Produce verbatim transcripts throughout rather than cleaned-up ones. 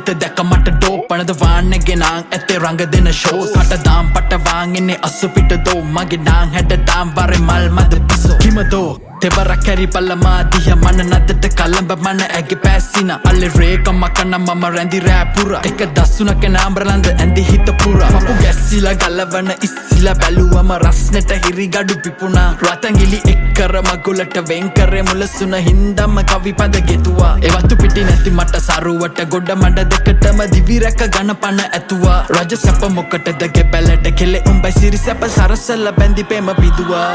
හිත දැක මට ඩෝ පනද වාන්නගේ නාං ඇතේ රංග දෙන ෂෝස් කට දාම් පට වාංගෙන්නේ අස්සු පිට දෝ මගේ නාං හැට දාම් වරේ මල් මද පිසෝ කිමදෝ තෙවරක් කැරි බල්ලමා දිහ මන නදට කලඹ මන ඇගේ පැසින අල්ලෙ රේකම කන මම රැඳි රෑ පුර එක දස්සුනක නාම්බරලන්ද ඇඳි හිත පුර පපු ගැස්සිලා ගලවන ඉස්සිලා බැලුවම රස්නෙට හිරි ගඩු පිපුණා රතංගිලි එක්කර මගුලට වෙන් කරේ මුලසුන හින්දම කවි පද ගෙතුවා ඒවත්තු පිටි නැති මට සරුවට ගොඩ මඩ දෙකටම දිවි රැක ගණ පන ඇතුවා රජ සැප මොකටද ගෙපැලට කෙලෙ උඹයි සිරි සැප සරසල බැඳි පෙම පිදුවා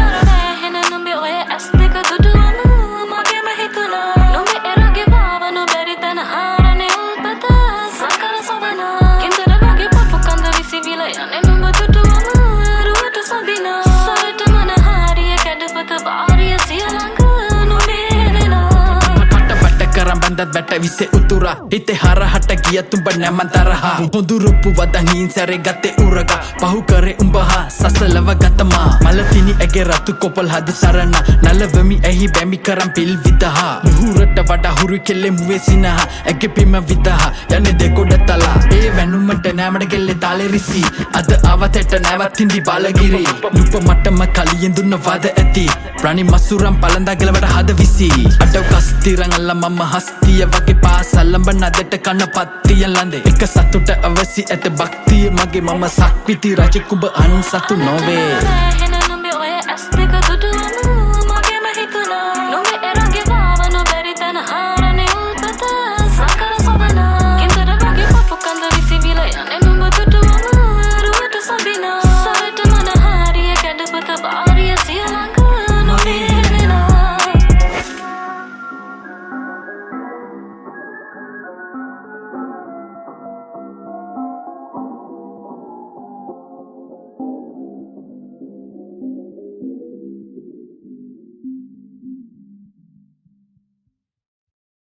බැට විසේ උතුරා හිතේ හරහට ගිය තුඹ නැමන් තරහා හොඳුරුප්පු වදහින් සැරේ ගත්තේ උරගා පහු කරේ උඹහා සසලව ගතමා මලතිනි ඇගේ රතු කොපල් හද සරණ නලවමි ඇහි බැමි කරම් පිල් විදහා මුහුරට වඩා හුරු කෙල්ලේ මුවේ සිනහා ඇගේ පිම විදහා යන්නේ දෙකොඩ තලා ඒ වැනුමට නෑමඩ කෙල්ලේ තාලේ රිසි අද අවතට නැවත් හිඳි බාලගිරි නුප මටම කලියෙන් දුන්න වද ඇති ප්‍රණි මසුරම් පලඳා ගෙලවට හද විසි අඩව කස්තිරන් අල්ල මම හස්තිය වගේ පාසල්ලඹ නදට කන පත්තිය ලඳේ එක සතුට අවසි ඇත භක්තිය මගේ මම සක්විති රජකුඹ අන් සතු නොවේ